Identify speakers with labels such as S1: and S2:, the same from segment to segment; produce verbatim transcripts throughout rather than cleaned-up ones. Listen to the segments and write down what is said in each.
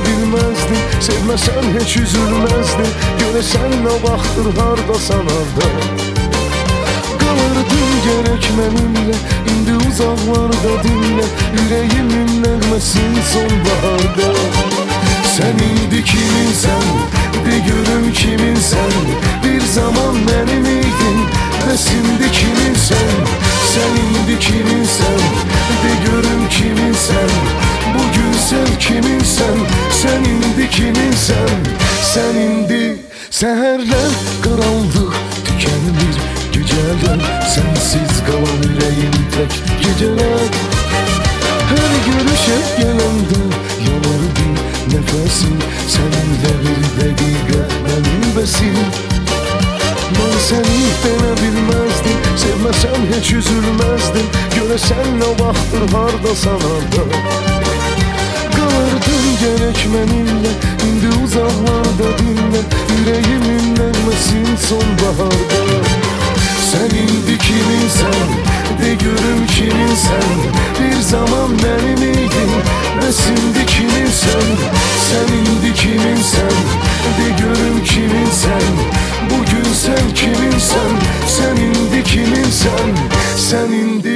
S1: bilməzdin, sevməsən heç üzülməzdin. Görəsən nə vaxtdır hardasan harda. Qalırdın gərək mənimlə, indi uzaqlarda dinlə ürəyimin nəğməsin sonbaharda. Sən indi kiminsən, de görüm kiminsən. Bir zaman mənim idin, bəs indi kiminsən. Sən indi kiminsən, de görüm kiminsən. Bugün sen kiminsən, sən indi kiminsən. Sən indi səhərlər qaranlıq tükənmir gecələr. Sənsiz qalan ürəyim tək gecələr. Hər görüşə gələndə yanardım nəfəsim. Səninlə bir dəqiqə mənim bəsim. Mən səni belə bilməzdim, sevməsəm heç üzülməzdim. Görəsən nə vaxtdır hardasan harda. Qalırdın gərək mənimlə, indi uzaqlarda dinlə ürəyimin nəğməsin sonbaharda. Sən indi kiminsən, de görüm kiminsən. Bir zaman mənim idin, bəs indi kiminsən. Sən indi kiminsən, de görüm kiminsən. Bugün sen kiminsən, sən indi kiminsən. Sən indi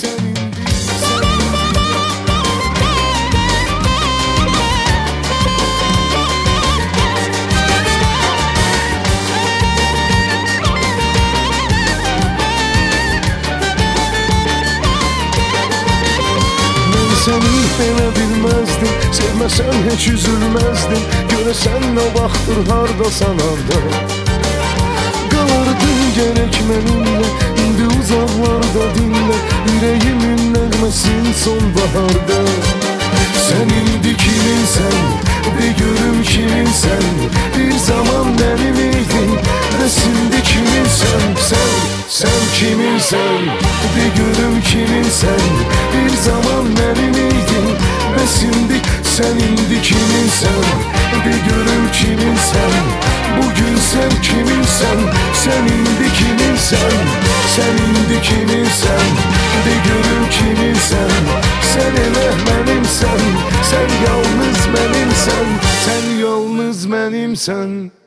S1: səni belə bilməzdim, sevməsən heç üzülməzdim. Görəsən nə vaxtdır hardasan harda. Qalırdın gərək mənimlə, indi uzaqlarda dinlə ürəyimin nəğməsin sonbaharda. Sən indi kiminsən, de görüm kiminsən. Bir zaman mənim idin, bəs indi kiminsən. Sən, sən kiminsən, de görüm kiminsən. Bir zaman mənim idin, bəs indi. Sən indi kiminsən, de görüm kiminsən. Bugün sen kiminsən, sən indi kiminsən. Sən indi kiminsən, de görüm kiminsən. Sən elə mənimsən, sən yalnız mənimsən. Sən yalnız mənimsən.